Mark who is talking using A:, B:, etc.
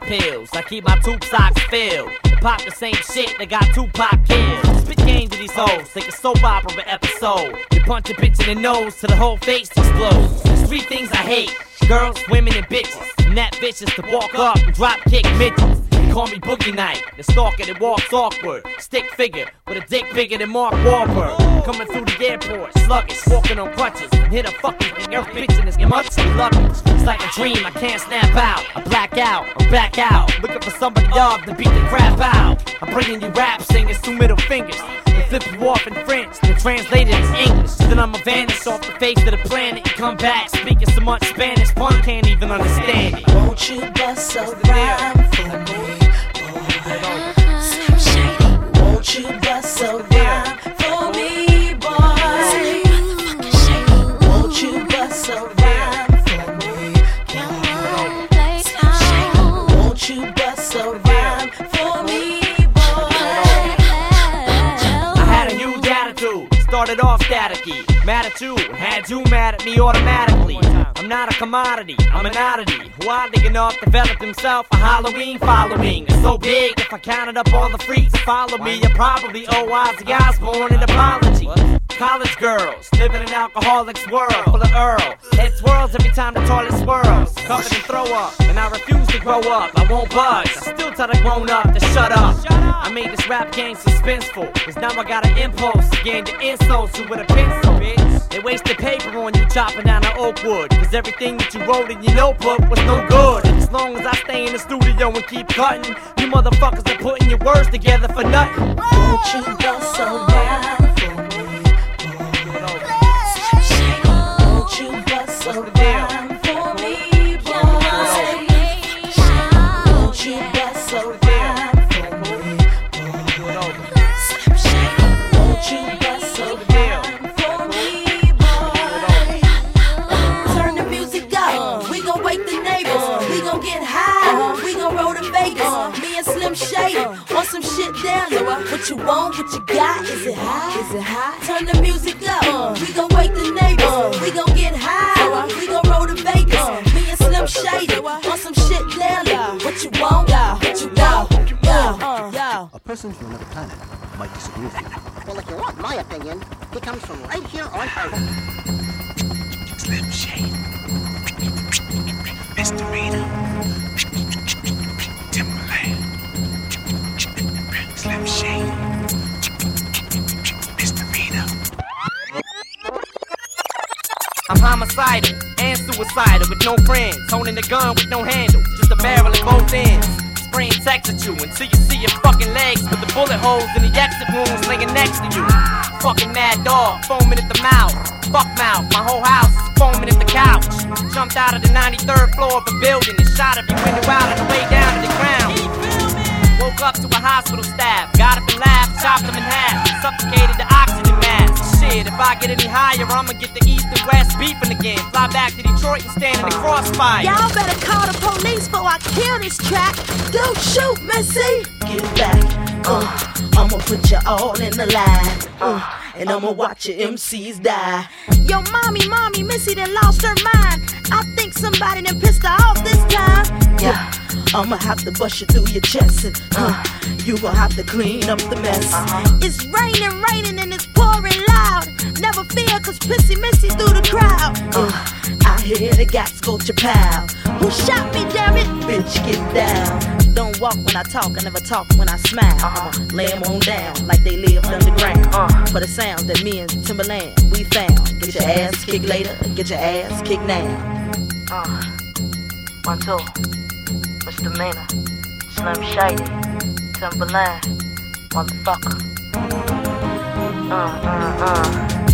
A: pills. I keep my tube socks filled. Pop the same shit that got Tupac killed. Spit game to these hoes, like a soap opera episode. You punch a bitch in the nose till the whole face explodes. There's 3 things I hate: girls, women, and bitches. I'm that vicious to walk up and drop kick midgets. They call me Boogie Night, the stalker that walks awkward. Stick figure with a dick bigger than Mark Wahlberg. Coming through the airport, sluggish, walking on crutches. And hit a fucking earth bitch in this much luggage. It's like a dream, I can't snap out. I black out, I'm back out. Looking for somebody up to beat the crap out. I'm bringing you rap singers, 2 middle fingers. They flip you off in French, then translate it as English. Then I'ma vanish off the face of the planet and come back speaking so much Spanish, pun can't even understand it.
B: Won't you bust a rhyme for me, boy? Slim Shady. Won't you bust a rhyme for me, boy? Won't you bust a rhyme for me, boy? Slim Shady. Won't you bust a rhyme for me, boy?
A: I had a huge attitude, started off staticky. Mad at you, had you mad at me automatically. I'm not a commodity, I'm an oddity. Who oddly enough developed himself a Halloween following. It's so big, if I counted up all the freaks that follow me, I probably owe Ozzy Osbourne an apology. College girls, living in an alcoholic's world full of Earl. Head swirls every time the toilet swirls. Covered in throw up, and I refuse to grow up. I won't budge, I still tell the grown up to shut up. I made this rap game suspenseful, cause now I got an impulse to gain the insults you with a pencil, bitch. They wasted paper on you chopping down the oak wood, cause everything that you wrote in your notebook was no good. And as long as I stay in the studio and keep cutting, you motherfuckers are putting your words together for nothing.
B: Won't you bust a rhyme for me, boy? Won't you bust a rhyme for me, boy? Won't you bust a rhyme for me, boy? Won't you bust a rhyme for me, boy? Turn the music up, we gon' wake the neighbors. We gon' get high, we gon' roll to Vegas. Me and Slim Shady on some shit down low. What you want, what you got, is it high? Is it high? Turn the music up, we gon' wake the neighbors. We gon' get high, we gon' roll to Vegas. Me and Slim Shady on some shit down low. What you want, what you want,
C: A person from another planet might disagree with you.
D: Well, if you want my opinion, he comes from right here on Earth.
E: Slim Shady, Misdemeanor, Timberland, Slim Shady, Misdemeanor.
A: I'm homicidal and suicidal with no friends, holding the gun with no handle, just a barrel at both ends. Spraying text at you until you see your fucking legs with the bullet holes in the exit wounds laying next to you. Fucking mad dog, foaming at the mouth. Fuck mouth, my whole house is foaming at the couch. Jumped out of the 93rd floor of a building and shot every window out on the way down to the ground. Woke up to a hospital staff, got up and laughed, chopped them in half, suffocated the oxygen mask. Shit, if I get any higher, I'ma get the east and west beefing again. Fly back to Detroit and stand in the crossfire.
B: Y'all better call the police before I kill this track. Don't shoot, Missy. Get back, I'ma put you all in the line, and I'ma watch your MCs die. Yo, mommy, Missy done lost her mind. I think somebody done pissed her off this time. Yeah, I'ma have to bust you through your chest, and you gon' have to clean up the mess. It's raining and it's pouring loud. Never fear, cause Pissy Missy through the crowd. I hear the gas go to pow. Who shot me, damn it? Bitch, get down. Don't walk when I talk, I never talk when I smile. I'ma lay them on down like they lived underground. For the sounds that me and Timberland we found. Get your ass kicked later, get your ass kicked now. 1, 2, Misdemeanor, Slim Shady, Timberland, motherfucker.